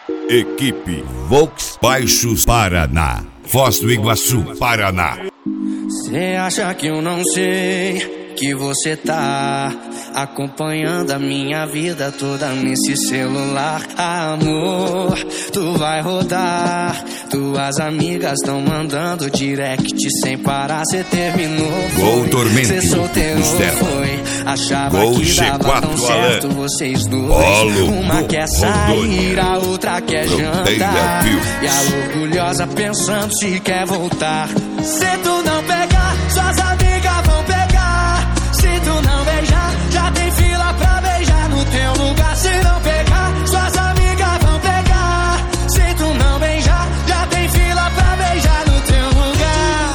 Equipe Volks Baixos Paraná, Foz do Iguaçu, Paraná. Cê acha que eu não sei que você tá acompanhando a minha vida toda nesse celular? Amor, tu vai rodar. Tuas amigas tão mandando direct sem parar. Cê terminou, Gol Tormento, cê solteiro foi. Achava Gol que dava tão certo vocês dois. Uma quer sair, a outra quer jantar. E a orgulhosa pensando se quer voltar. Se tu não pegar, suas amigas vão pegar. Se tu não beijar, já tem fila pra beijar no teu lugar. Se não pegar, suas amigas vão pegar. Se tu não beijar, já tem fila pra beijar no teu lugar.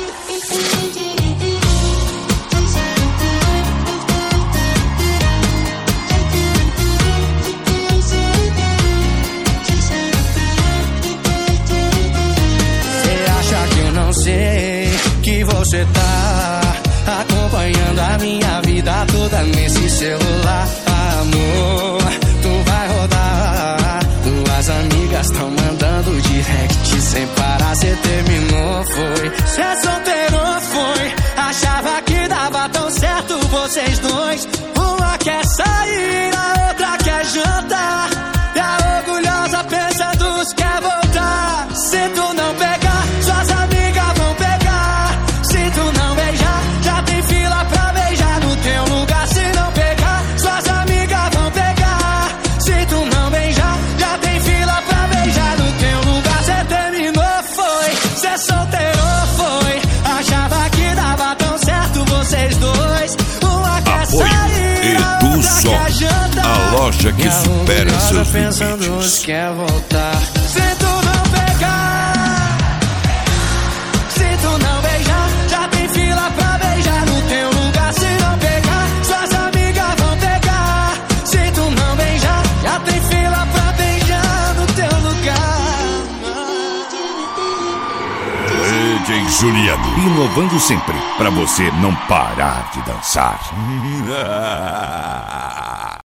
Cê acha que eu não sei que você tá acompanhando a minha vida toda nesse celular? Amor, tu vai rodar. Tuas amigas tão mandando direct sem parar. Cê terminou, foi. Cê solteiro, foi. Achava que dava tão certo vocês dois. Uma quer sair, a outra quer jantar. E a orgulhosa pensando se quer voltar. Se tu não pegar, suas amigas vão pegar. Se tu não beijar, já tem fila pra beijar no teu lugar. Se não pegar, suas amigas vão pegar. Se tu não beijar, já tem fila pra beijar no teu lugar. Cê terminou, foi. Cê solteiro, foi. Achava que dava tão certo vocês dois. Uma quer sair, a outra quer jantar. A loja que supera seus pensando limites. se quer voltar. Se tu não pegar, se tu não beijar, já tem fila pra beijar no teu lugar. Se não pegar, suas amigas vão pegar. Se tu não beijar, já tem fila pra beijar no teu lugar. DJ Juliano, inovando sempre, pra você não parar de dançar.